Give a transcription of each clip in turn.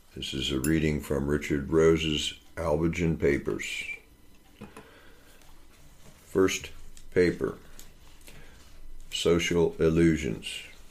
This is a reading from Richard Rose's Albigen Papers. First paper, Social Illusions.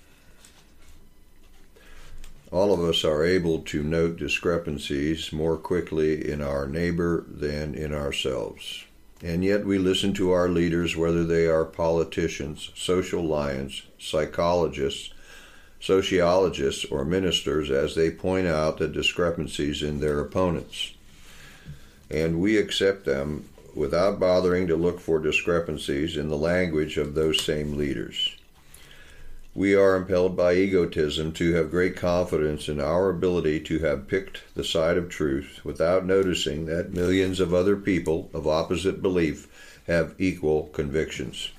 All of us are able to note discrepancies more quickly in our neighbor than in ourselves. And yet we listen to our leaders, whether they are politicians, social lions, psychologists, sociologists, or ministers, as they point out the discrepancies in their opponents. And we accept them without bothering to look for discrepancies in the language of those same leaders. We are impelled by egotism to have great confidence in our ability to have picked the side of truth without noticing that millions of other people of opposite belief have equal convictions.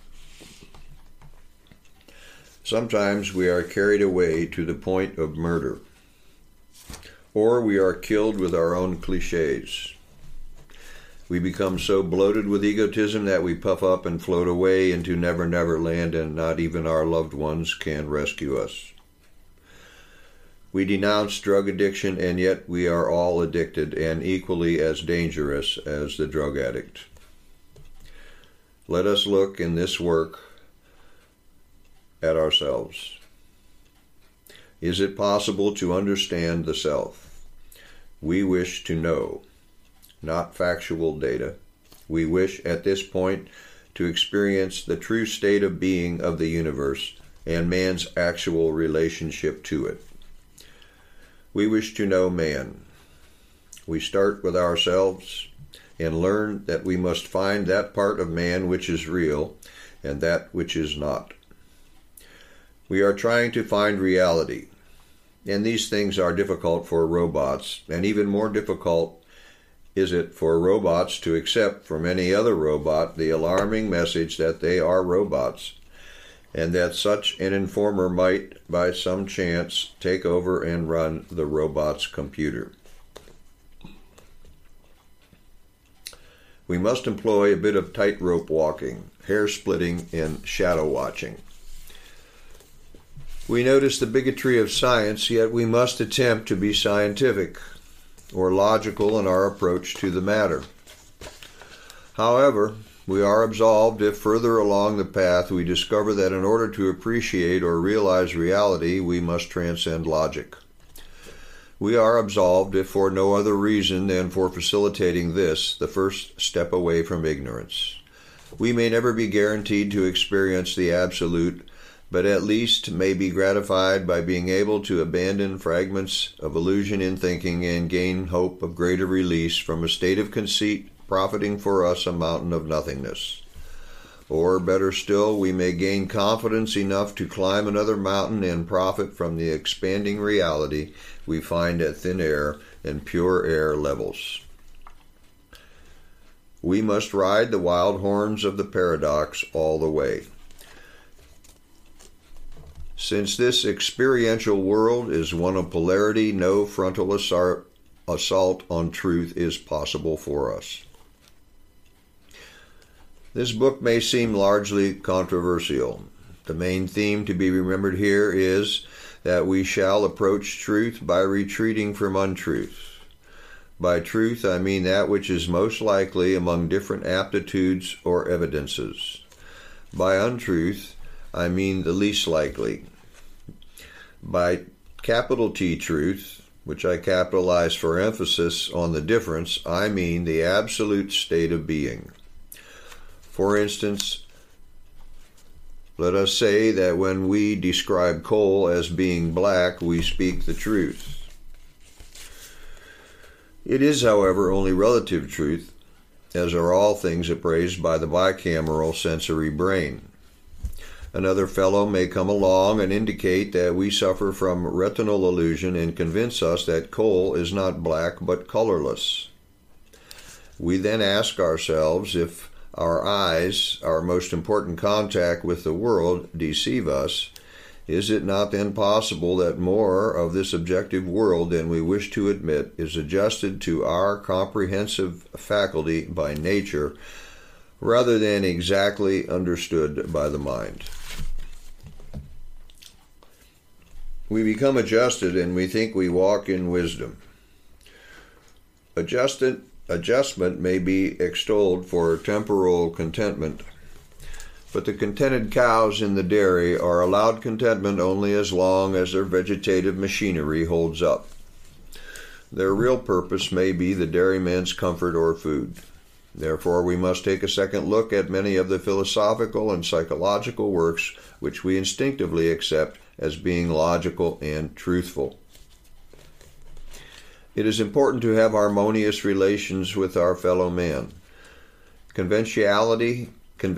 Sometimes we are carried away to the point of murder, or we are killed with our own cliches. We become so bloated with egotism that we puff up and float away into Never Never Land, and not even our loved ones can rescue us. We denounce drug addiction, and yet we are all addicted and equally as dangerous as the drug addict. Let us look in this work at ourselves. Is it possible to understand the self? We wish to know, not factual data. We wish at this point to experience the true state of being of the universe and man's actual relationship to it. We wish to know man. We start with ourselves and learn that we must find that part of man which is real and that which is not. We are trying to find reality, and these things are difficult for robots, and even more difficult is it for robots to accept from any other robot the alarming message that they are robots, and that such an informer might, by some chance, take over and run the robot's computer. We must employ a bit of tightrope walking, hair-splitting, and shadow-watching. We notice the bigotry of science, yet we must attempt to be scientific or logical in our approach to the matter. However, we are absolved if further along the path we discover that in order to appreciate or realize reality, we must transcend logic. We are absolved if for no other reason than for facilitating this, the first step away from ignorance. We may never be guaranteed to experience the absolute, but at least may be gratified by being able to abandon fragments of illusion in thinking and gain hope of greater release from a state of conceit, profiting for us a mountain of nothingness. Or, better still, we may gain confidence enough to climb another mountain and profit from the expanding reality we find at thin air and pure air levels. We must ride the wild horns of the paradox all the way. Since this experiential world is one of polarity, no frontal assault on truth is possible for us. This book may seem largely controversial. The main theme to be remembered here is that we shall approach truth by retreating from untruth. By truth, I mean that which is most likely among different aptitudes or evidences. By untruth, I mean the least likely. By capital T truth, which I capitalize for emphasis on the difference, I mean the absolute state of being. For instance, let us say that when we describe coal as being black, we speak the truth. It is, however, only relative truth, as are all things appraised by the bicameral sensory brain. Another fellow may come along and indicate that we suffer from retinal illusion and convince us that coal is not black but colorless. We then ask ourselves if our eyes, our most important contact with the world, deceive us. Is it not then possible that more of this objective world than we wish to admit is adjusted to our comprehensive faculty by nature, rather than exactly understood by the mind? We become adjusted and we think we walk in wisdom. Adjustment may be extolled for temporal contentment, but the contented cows in the dairy are allowed contentment only as long as their vegetative machinery holds up. Their real purpose may be the dairyman's comfort or food. Therefore, we must take a second look at many of the philosophical and psychological works which we instinctively accept as being logical and truthful. It is important to have harmonious relations with our fellow man. Conventionality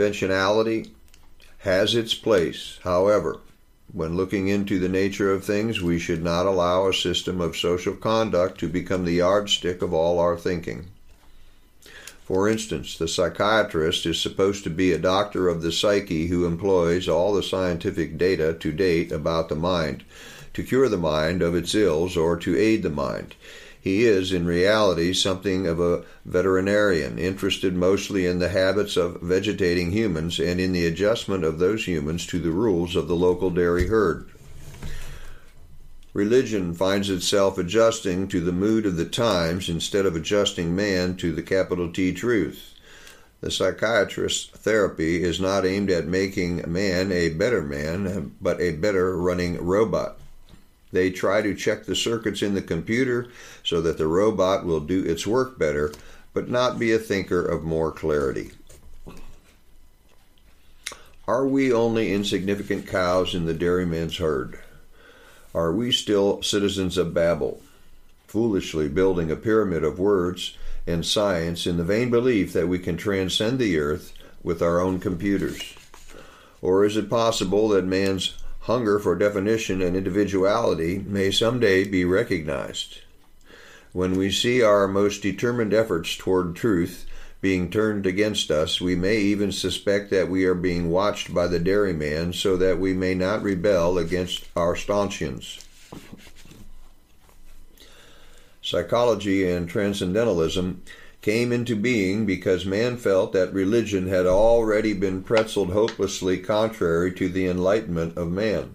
has its place. However, when looking into the nature of things, we should not allow a system of social conduct to become the yardstick of all our thinking. For instance, the psychiatrist is supposed to be a doctor of the psyche who employs all the scientific data to date about the mind, to cure the mind of its ills or to aid the mind. He is, in reality, something of a veterinarian, interested mostly in the habits of vegetating humans and in the adjustment of those humans to the rules of the local dairy herd. Religion finds itself adjusting to the mood of the times instead of adjusting man to the capital T truth. The psychiatrist's therapy is not aimed at making man, but a better running robot. They try to check the circuits in the computer so that the robot will do its work better, but not be a thinker of more clarity. Are we only insignificant cows in the dairyman's herd? Are we still citizens of Babel, foolishly building a pyramid of words and science in the vain belief that we can transcend the earth with our own computers? Or is it possible that man's hunger for definition and individuality may someday be recognized? When we see our most determined efforts toward truth being turned against us, we may even suspect that we are being watched by the dairyman so that we may not rebel against our stanchions. Psychology and transcendentalism came into being because man felt that religion had already been pretzeled hopelessly contrary to the enlightenment of man.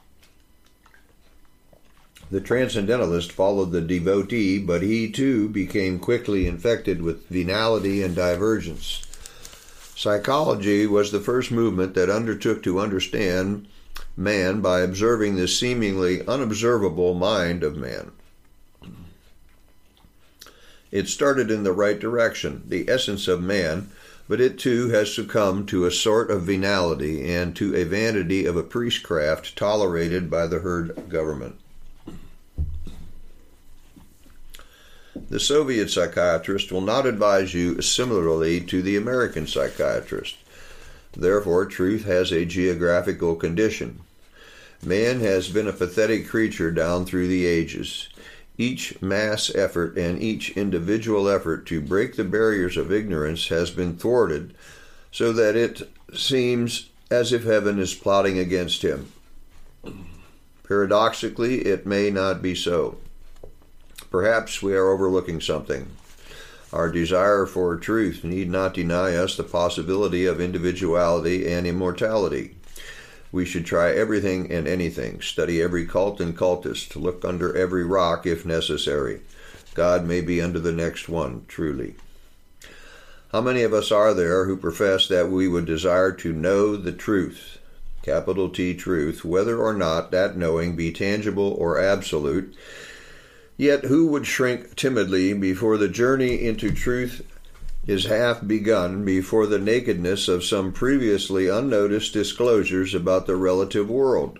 The transcendentalist followed the devotee, but he too became quickly infected with venality and divergence. Psychology was the first movement that undertook to understand man by observing the seemingly unobservable mind of man. It started in the right direction, the essence of man, but it too has succumbed to a sort of venality and to a vanity of a priestcraft tolerated by the herd government. The Soviet psychiatrist will not advise you similarly to the American psychiatrist. Therefore, truth has a geographical condition. Man has been a pathetic creature down through the ages. Each mass effort and each individual effort to break the barriers of ignorance has been thwarted, so that it seems as if heaven is plotting against him. Paradoxically, it may not be so. Perhaps we are overlooking something. Our desire for truth need not deny us the possibility of individuality and immortality. We should try everything and anything, study every cult and cultist, look under every rock if necessary. God may be under the next one, truly. How many of us are there who profess that we would desire to know the truth, capital T truth, whether or not that knowing be tangible or absolute? Yet who would shrink timidly before the journey into truth is half begun, before the nakedness of some previously unnoticed disclosures about the relative world?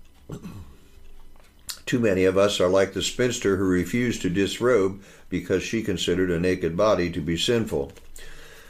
Too many of us are like the spinster who refused to disrobe because she considered a naked body to be sinful.